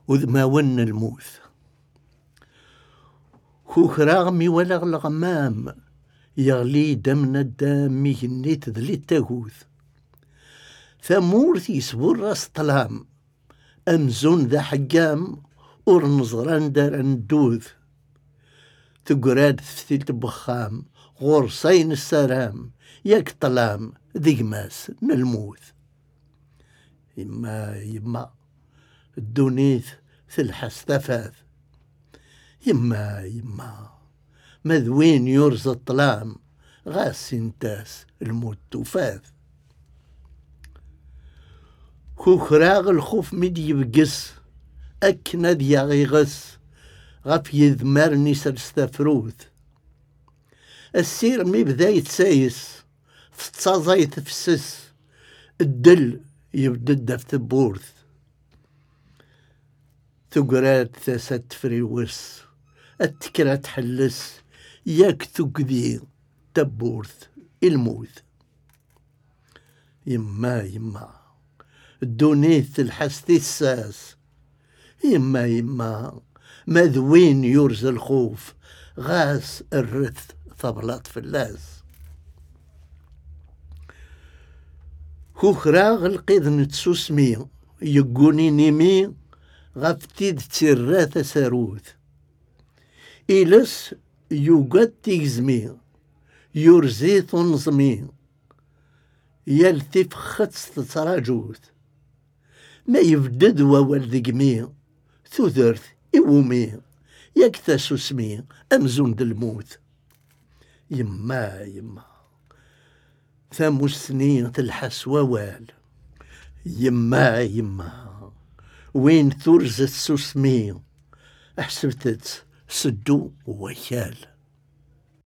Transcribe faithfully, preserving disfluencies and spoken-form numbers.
وذما ون الموث خوخ راغمي ولا الغمام يغلي دمنا الدام يهنيت ذلي التاغوث ثمورث يسبور راس طلام أمزون ذا حقام ور نزغران دار ندوث تقراد ثثيلت بخام غور صين السرام ياك طلام ذي ماس نلموث يما يما الدونيث ثلحس ثفاث يما يما مذوين يرز الطلام غاس انتاس الموت توفاث خوخراغ الخوف مدي بقس أكنا دياغي غس غف يذمرني سرستفروث السير مي بدا يتسايس فتزاي تفسس الدل يبدد في تبورث تقرات ثاسات فريوس التكرا تحلس ياك تقذي تبورث الموت يما يما الدونيث الحستي الساس يما يما مذوين يرز الخوف غاس الرث ثبلات فلاس خوخراغ القيد نتسوسمي يقوني نيمي غفتيد تسراث ساروث إلس يوقد تيزمي يرزيث نظمي يلتف خطس تتراجوث ما يفدد ووالد قمي ثذرث إومي يكتسو سمي أمزون دالموت يما يما ثامو السنين تلحس ووال يما يما وين ثرزت سوسمي أحسبتت سدو ويال